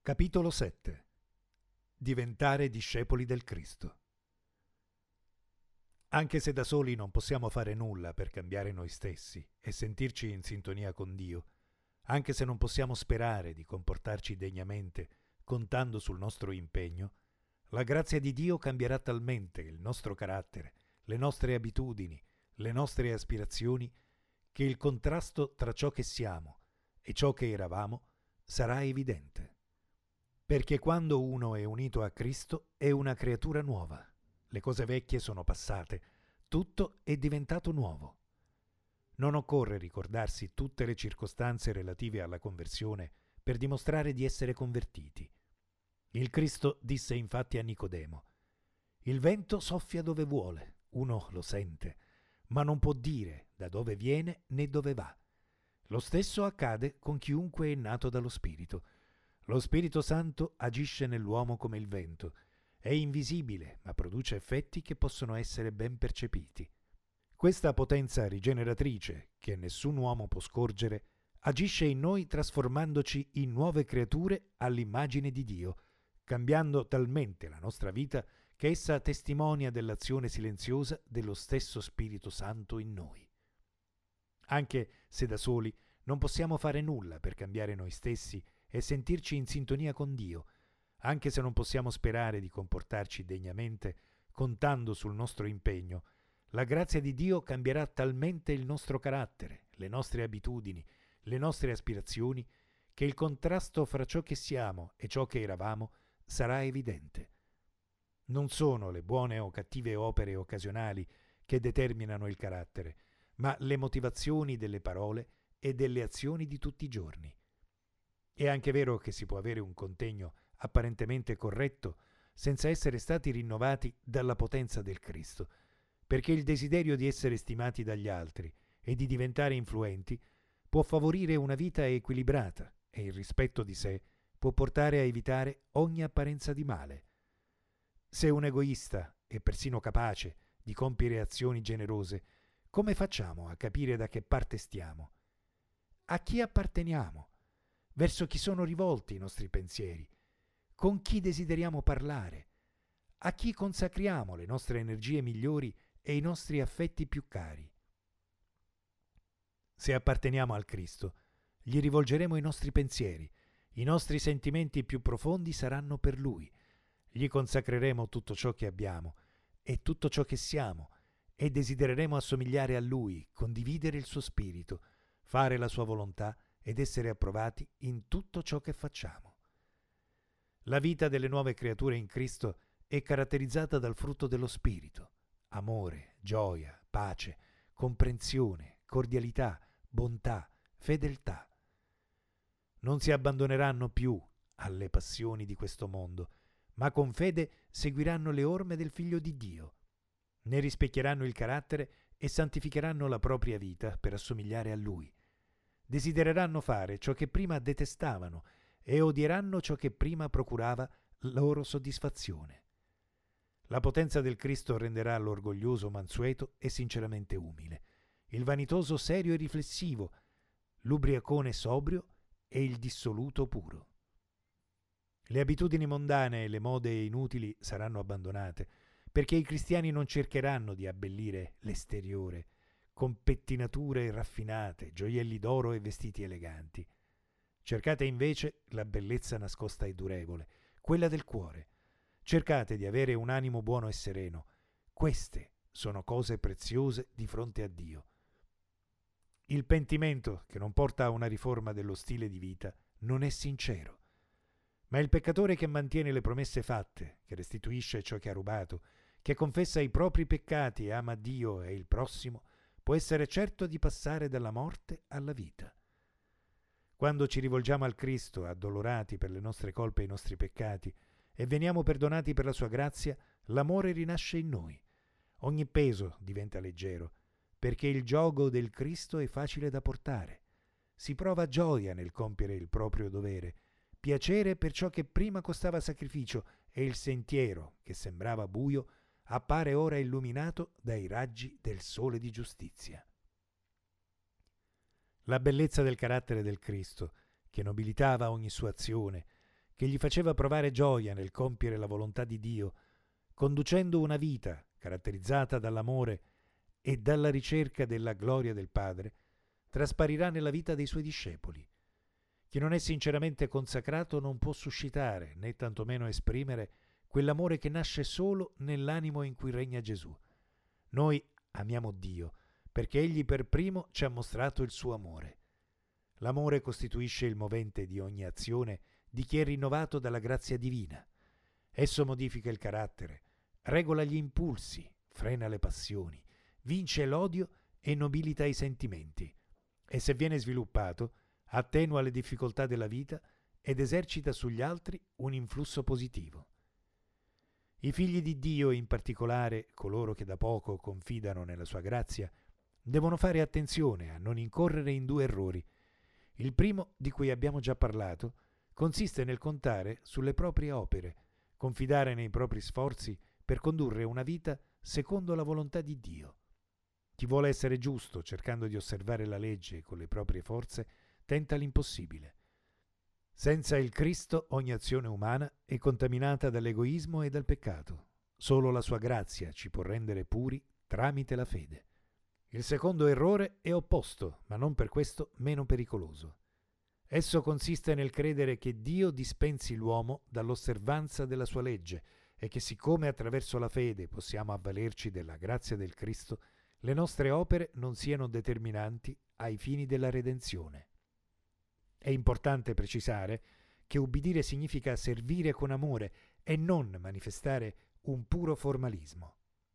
Capitolo 7. Diventare discepoli del Cristo. Anche se da soli non possiamo fare nulla per cambiare noi stessi e sentirci in sintonia con Dio, anche se non possiamo sperare di comportarci degnamente contando sul nostro impegno, la grazia di Dio cambierà talmente il nostro carattere, le nostre abitudini, le nostre aspirazioni, che il contrasto tra ciò che siamo e ciò che eravamo sarà evidente. Perché quando uno è unito a Cristo è una creatura nuova. Le cose vecchie sono passate, tutto è diventato nuovo. Non occorre ricordarsi tutte le circostanze relative alla conversione per dimostrare di essere convertiti. Il Cristo disse infatti a Nicodemo: «Il vento soffia dove vuole, uno lo sente, ma non può dire da dove viene né dove va. Lo stesso accade con chiunque è nato dallo Spirito. Lo Spirito Santo agisce nell'uomo come il vento. È invisibile, ma produce effetti che possono essere ben percepiti. Questa potenza rigeneratrice, che nessun uomo può scorgere, agisce in noi trasformandoci in nuove creature all'immagine di Dio, cambiando talmente la nostra vita che essa testimonia dell'azione silenziosa dello stesso Spirito Santo in noi. Anche se da soli non possiamo fare nulla per cambiare noi stessi e sentirci in sintonia con Dio, anche se non possiamo sperare di comportarci degnamente contando sul nostro impegno, la grazia di Dio cambierà talmente il nostro carattere, le nostre abitudini, le nostre aspirazioni, che il contrasto fra ciò che siamo e ciò che eravamo sarà evidente. Non sono le buone o cattive opere occasionali che determinano il carattere, ma le motivazioni delle parole e delle azioni di tutti i giorni. È anche vero che si può avere un contegno apparentemente corretto senza essere stati rinnovati dalla potenza del Cristo, perché il desiderio di essere stimati dagli altri e di diventare influenti può favorire una vita equilibrata e il rispetto di sé può portare a evitare ogni apparenza di male. Se un egoista è persino capace di compiere azioni generose, come facciamo a capire da che parte stiamo? A chi apparteniamo? Verso chi sono rivolti i nostri pensieri? Con chi desideriamo parlare? A chi consacriamo le nostre energie migliori e i nostri affetti più cari? Se apparteniamo al Cristo, gli rivolgeremo i nostri pensieri, i nostri sentimenti più profondi saranno per Lui, gli consacreremo tutto ciò che abbiamo e tutto ciò che siamo e desidereremo assomigliare a Lui, condividere il suo spirito, fare la sua volontà ed essere approvati in tutto ciò che facciamo. La vita delle nuove creature in Cristo è caratterizzata dal frutto dello Spirito: amore, gioia, pace, comprensione, cordialità, bontà, fedeltà. Non si abbandoneranno più alle passioni di questo mondo, ma con fede seguiranno le orme del Figlio di Dio. Ne rispecchieranno il carattere e santificheranno la propria vita per assomigliare a Lui. Desidereranno fare ciò che prima detestavano e odieranno ciò che prima procurava loro soddisfazione. La potenza del Cristo renderà l'orgoglioso mansueto e sinceramente umile, il vanitoso serio e riflessivo, l'ubriacone sobrio e il dissoluto puro. Le abitudini mondane e le mode inutili saranno abbandonate, perché i cristiani non cercheranno di abbellire l'esteriore con pettinature raffinate, gioielli d'oro e vestiti eleganti. Cercate invece la bellezza nascosta e durevole, quella del cuore. Cercate di avere un animo buono e sereno. Queste sono cose preziose di fronte a Dio. Il pentimento che non porta a una riforma dello stile di vita non è sincero. Ma il peccatore che mantiene le promesse fatte, che restituisce ciò che ha rubato, che confessa i propri peccati e ama Dio e il prossimo, può essere certo di passare dalla morte alla vita. Quando ci rivolgiamo al Cristo, addolorati per le nostre colpe e i nostri peccati, e veniamo perdonati per la sua grazia, l'amore rinasce in noi. Ogni peso diventa leggero, perché il giogo del Cristo è facile da portare. Si prova gioia nel compiere il proprio dovere, piacere per ciò che prima costava sacrificio, e il sentiero, che sembrava buio, appare ora illuminato dai raggi del sole di giustizia. La bellezza del carattere del Cristo, che nobilitava ogni sua azione, che gli faceva provare gioia nel compiere la volontà di Dio, conducendo una vita caratterizzata dall'amore e dalla ricerca della gloria del Padre, trasparirà nella vita dei suoi discepoli. Chi non è sinceramente consacrato non può suscitare, né tantomeno esprimere, quell'amore che nasce solo nell'animo in cui regna Gesù. Noi amiamo Dio perché Egli per primo ci ha mostrato il suo amore. L'amore costituisce il movente di ogni azione di chi è rinnovato dalla grazia divina. Esso modifica il carattere, regola gli impulsi, frena le passioni, vince l'odio e nobilita i sentimenti. E se viene sviluppato, attenua le difficoltà della vita ed esercita sugli altri un influsso positivo. I figli di Dio, in particolare coloro che da poco confidano nella sua grazia, devono fare attenzione a non incorrere in due errori. Il primo, di cui abbiamo già parlato, consiste nel contare sulle proprie opere, confidare nei propri sforzi per condurre una vita secondo la volontà di Dio. Chi vuole essere giusto cercando di osservare la legge con le proprie forze tenta l'impossibile. Senza il Cristo ogni azione umana è contaminata dall'egoismo e dal peccato. Solo la sua grazia ci può rendere puri tramite la fede. Il secondo errore è opposto, ma non per questo meno pericoloso. Esso consiste nel credere che Dio dispensi l'uomo dall'osservanza della sua legge e che siccome attraverso la fede possiamo avvalerci della grazia del Cristo, le nostre opere non siano determinanti ai fini della redenzione. È importante precisare che ubbidire significa servire con amore e non manifestare un puro formalismo.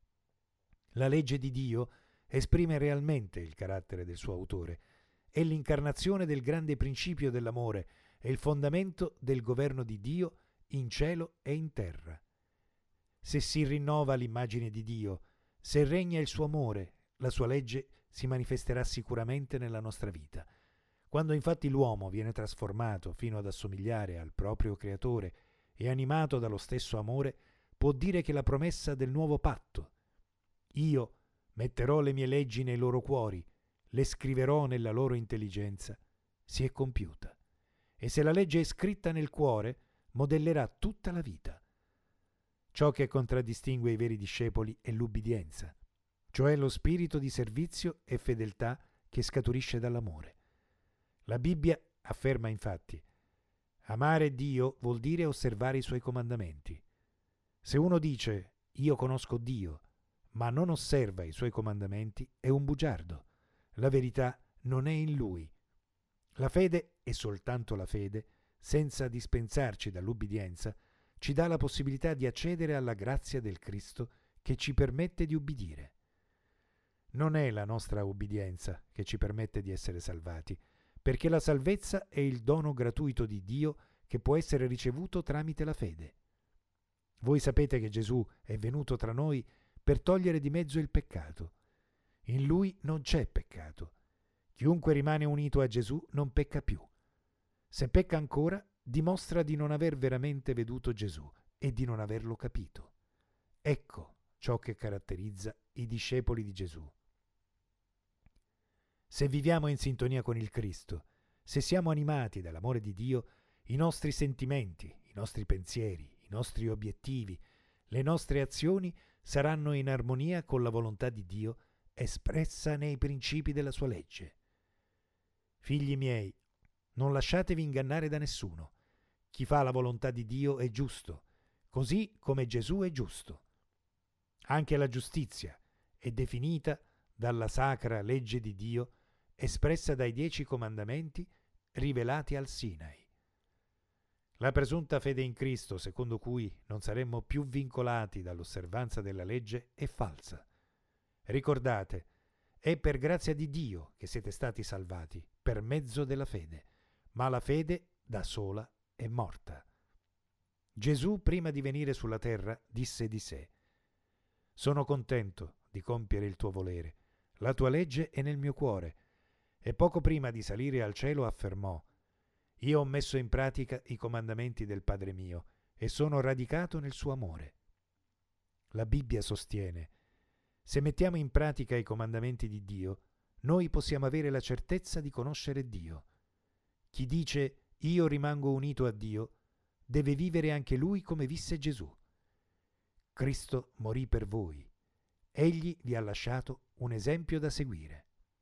La legge di Dio esprime realmente il carattere del suo autore, è l'incarnazione del grande principio dell'amore e il fondamento del governo di Dio in cielo e in terra. Se si rinnova l'immagine di Dio, se regna il suo amore, la sua legge si manifesterà sicuramente nella nostra vita. Quando infatti l'uomo viene trasformato fino ad assomigliare al proprio Creatore e animato dallo stesso amore, può dire che la promessa del nuovo patto, io metterò le mie leggi nei loro cuori, le scriverò nella loro intelligenza, si è compiuta. E se la legge è scritta nel cuore, modellerà tutta la vita. Ciò che contraddistingue i veri discepoli è l'ubbidienza, cioè lo spirito di servizio e fedeltà che scaturisce dall'amore. La Bibbia afferma infatti: amare Dio vuol dire osservare i suoi comandamenti. Se uno dice io conosco Dio, ma non osserva i suoi comandamenti, è un bugiardo. La verità non è in lui. La fede, e soltanto la fede, senza dispensarci dall'ubbidienza, ci dà la possibilità di accedere alla grazia del Cristo che ci permette di ubbidire. Non è la nostra ubbidienza che ci permette di essere salvati, perché la salvezza è il dono gratuito di Dio che può essere ricevuto tramite la fede. Voi sapete che Gesù è venuto tra noi per togliere di mezzo il peccato. In Lui non c'è peccato. Chiunque rimane unito a Gesù non pecca più. Se pecca ancora, dimostra di non aver veramente veduto Gesù e di non averlo capito. Ecco ciò che caratterizza i discepoli di Gesù. Se viviamo in sintonia con il Cristo, se siamo animati dall'amore di Dio, i nostri sentimenti, i nostri pensieri, i nostri obiettivi, le nostre azioni saranno in armonia con la volontà di Dio espressa nei principi della sua legge. Figli miei, non lasciatevi ingannare da nessuno. Chi fa la volontà di Dio è giusto, così come Gesù è giusto. Anche la giustizia è definita dalla sacra legge di Dio espressa dai 10 comandamenti rivelati al Sinai. La presunta fede in Cristo, secondo cui non saremmo più vincolati dall'osservanza della legge, è falsa. Ricordate, è per grazia di Dio che siete stati salvati, per mezzo della fede, ma la fede da sola è morta. Gesù, prima di venire sulla terra, disse di sé: «Sono contento di compiere il tuo volere, la tua legge è nel mio cuore». E poco prima di salire al cielo affermò: «Io ho messo in pratica i comandamenti del Padre mio e sono radicato nel suo amore». La Bibbia sostiene: se mettiamo in pratica i comandamenti di Dio, noi possiamo avere la certezza di conoscere Dio. Chi dice io rimango unito a Dio deve vivere anche lui come visse Gesù. Cristo morì per voi. Egli vi ha lasciato un esempio da seguire.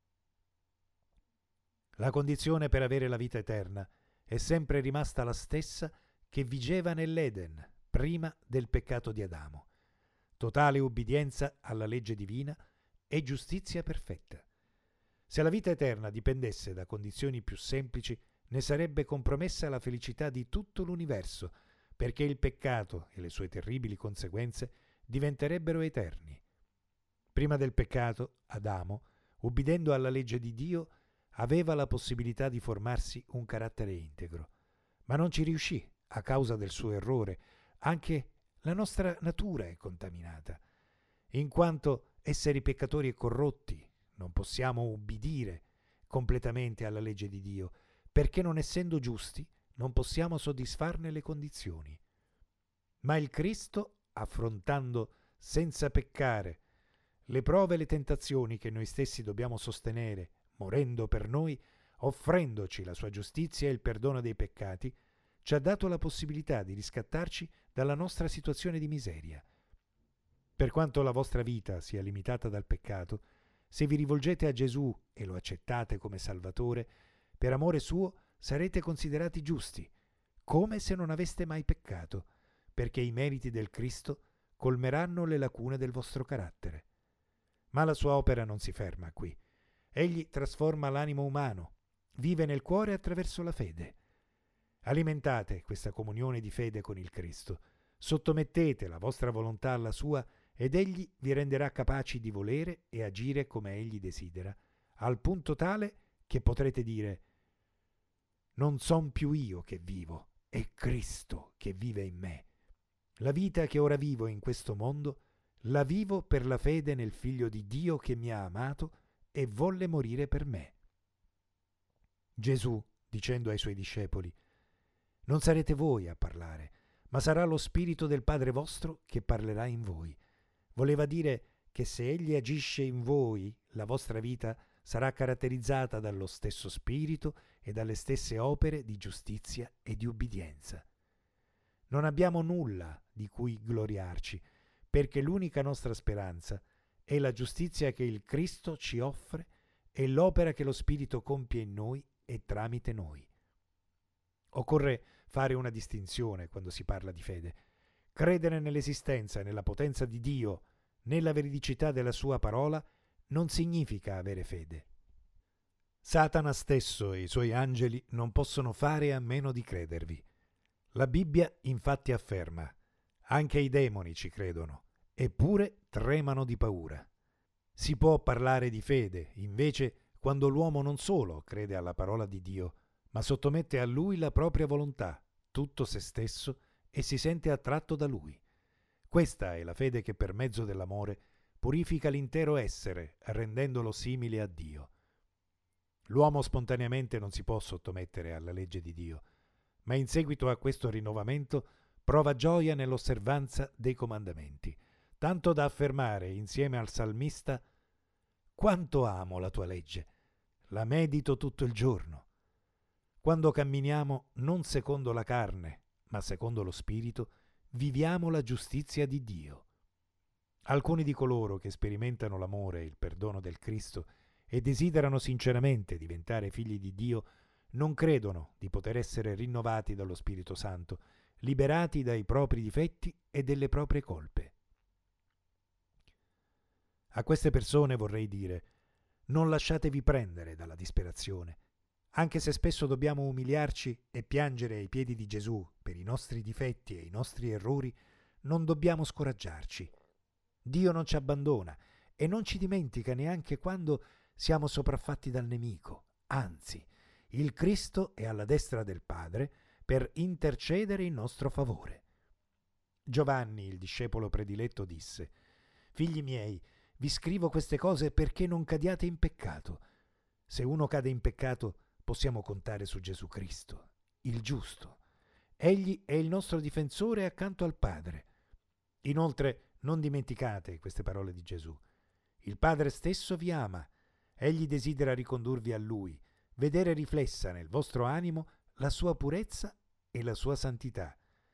La condizione per avere la vita eterna è sempre rimasta la stessa che vigeva nell'Eden prima del peccato di Adamo: totale ubbidienza alla legge divina e giustizia perfetta. Se la vita eterna dipendesse da condizioni più semplici, ne sarebbe compromessa la felicità di tutto l'universo, perché il peccato e le sue terribili conseguenze diventerebbero eterni. Prima del peccato, Adamo, ubbidendo alla legge di Dio, aveva la possibilità di formarsi un carattere integro, ma non ci riuscì a causa del suo errore. Anche la nostra natura è contaminata. In quanto esseri peccatori e corrotti, non possiamo ubbidire completamente alla legge di Dio, perché non essendo giusti non possiamo soddisfarne le condizioni. Ma il Cristo, affrontando senza peccare le prove e le tentazioni che noi stessi dobbiamo sostenere, morendo per noi, offrendoci la sua giustizia e il perdono dei peccati, ci ha dato la possibilità di riscattarci dalla nostra situazione di miseria. Per quanto la vostra vita sia limitata dal peccato, se vi rivolgete a Gesù e lo accettate come Salvatore, per amore suo sarete considerati giusti, come se non aveste mai peccato, perché i meriti del Cristo colmeranno le lacune del vostro carattere. Ma la sua opera non si ferma qui. Egli trasforma l'animo umano, vive nel cuore attraverso la fede. Alimentate questa comunione di fede con il Cristo, sottomettete la vostra volontà alla sua ed egli vi renderà capaci di volere e agire come egli desidera, al punto tale che potrete dire: non son più io che vivo, è Cristo che vive in me. La vita che ora vivo in questo mondo la vivo per la fede nel Figlio di Dio che mi ha amato e volle morire per me. Gesù, dicendo ai suoi discepoli: non sarete voi a parlare, ma sarà lo Spirito del Padre vostro che parlerà in voi. Voleva dire che se Egli agisce in voi, la vostra vita sarà caratterizzata dallo stesso Spirito e dalle stesse opere di giustizia e di ubbidienza. Non abbiamo nulla di cui gloriarci, perché l'unica nostra speranza è la giustizia che il Cristo ci offre e l'opera che lo Spirito compie in noi e tramite noi. Occorre fare una distinzione quando si parla di fede. Credere nell'esistenza e nella potenza di Dio, nella veridicità della sua parola, non significa avere fede. Satana stesso e i suoi angeli non possono fare a meno di credervi. La Bibbia infatti afferma: anche i demoni ci credono, eppure tremano di paura. Si può parlare di fede, invece, quando l'uomo non solo crede alla parola di Dio, ma sottomette a Lui la propria volontà, tutto se stesso, e si sente attratto da Lui. Questa è la fede che per mezzo dell'amore purifica l'intero essere, rendendolo simile a Dio. L'uomo spontaneamente non si può sottomettere alla legge di Dio, ma in seguito a questo rinnovamento prova gioia nell'osservanza dei comandamenti, tanto da affermare insieme al salmista: «Quanto amo la tua legge, la medito tutto il giorno». Quando camminiamo non secondo la carne, ma secondo lo Spirito, viviamo la giustizia di Dio. Alcuni di coloro che sperimentano l'amore e il perdono del Cristo e desiderano sinceramente diventare figli di Dio non credono di poter essere rinnovati dallo Spirito Santo, liberati dai propri difetti e delle proprie colpe. A queste persone vorrei dire: non lasciatevi prendere dalla disperazione. Anche se spesso dobbiamo umiliarci e piangere ai piedi di Gesù per i nostri difetti e i nostri errori, non dobbiamo scoraggiarci. Dio non ci abbandona e non ci dimentica neanche quando siamo sopraffatti dal nemico. Anzi, il Cristo è alla destra del Padre per intercedere in nostro favore. Giovanni, il discepolo prediletto, disse: «Figli miei, vi scrivo queste cose perché non cadiate in peccato. Se uno cade in peccato, possiamo contare su Gesù Cristo, il giusto. Egli è il nostro difensore accanto al Padre». Inoltre, non dimenticate queste parole di Gesù: «Il Padre stesso vi ama. Egli desidera ricondurvi a Lui, vedere riflessa nel vostro animo la sua purezza e la sua santità.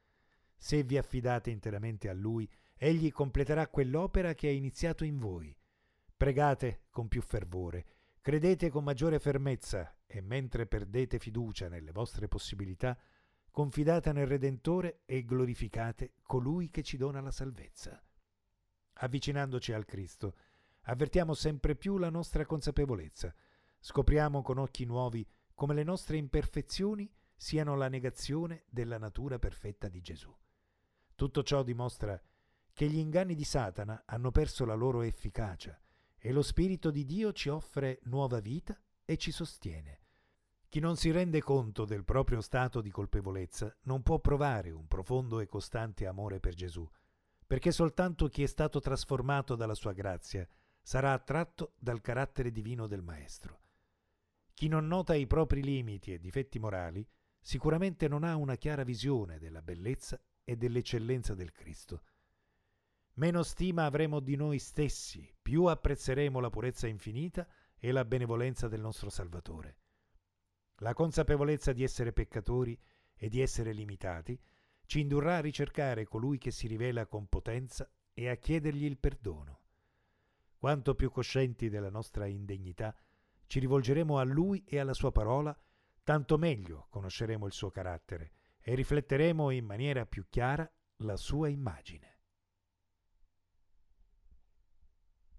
Se vi affidate interamente a Lui, Egli completerà quell'opera che ha iniziato in voi. Pregate con più fervore, credete con maggiore fermezza e mentre perdete fiducia nelle vostre possibilità, confidate nel Redentore e glorificate colui che ci dona la salvezza. Avvicinandoci al Cristo, avvertiamo sempre più la nostra consapevolezza, scopriamo con occhi nuovi come le nostre imperfezioni siano la negazione della natura perfetta di Gesù. Tutto ciò dimostra che gli inganni di Satana hanno perso la loro efficacia e lo Spirito di Dio ci offre nuova vita e ci sostiene. Chi non si rende conto del proprio stato di colpevolezza non può provare un profondo e costante amore per Gesù, perché soltanto chi è stato trasformato dalla sua grazia sarà attratto dal carattere divino del Maestro. Chi non nota i propri limiti e difetti morali sicuramente non ha una chiara visione della bellezza e dell'eccellenza del Cristo. Meno stima avremo di noi stessi, più apprezzeremo la purezza infinita e la benevolenza del nostro Salvatore. La consapevolezza di essere peccatori e di essere limitati ci indurrà a ricercare colui che si rivela con potenza e a chiedergli il perdono. Quanto più coscienti della nostra indegnità ci rivolgeremo a Lui e alla Sua parola, tanto meglio conosceremo il suo carattere e rifletteremo in maniera più chiara la sua immagine.